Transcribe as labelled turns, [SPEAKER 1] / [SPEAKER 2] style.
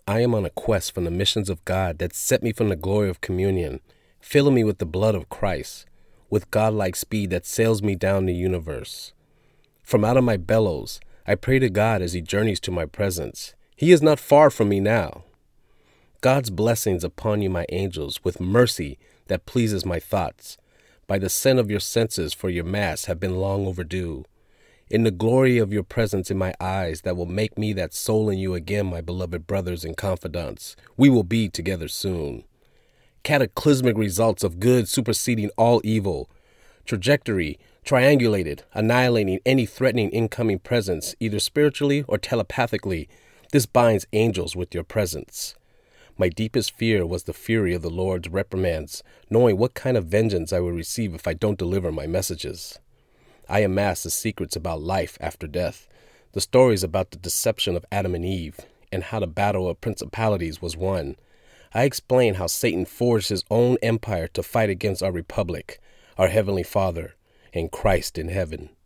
[SPEAKER 1] I am on a quest from the missions of God that set me from the glory of communion, filling me with the blood of Christ, with godlike speed that sails me down the universe. From out of my bellows, I pray to God as he journeys to my presence. He is not far from me now. God's blessings upon you, my angels, with mercy that pleases my thoughts. By the scent of your senses, for your mass have been long overdue. In the glory of your presence in my eyes that will make me that soul in you again, my beloved brothers and confidants. We will be together soon. Cataclysmic results of good superseding all evil. Trajectory triangulated, annihilating any threatening incoming presence, either spiritually or telepathically. This binds angels with your presence. My deepest fear was the fury of the Lord's reprimands, knowing what kind of vengeance I would receive if I don't deliver my messages. I amassed the secrets about life after death, the stories about the deception of Adam and Eve, and how the battle of principalities was won. I explained how Satan forged his own empire to fight against our republic, our Heavenly Father, and Christ in heaven.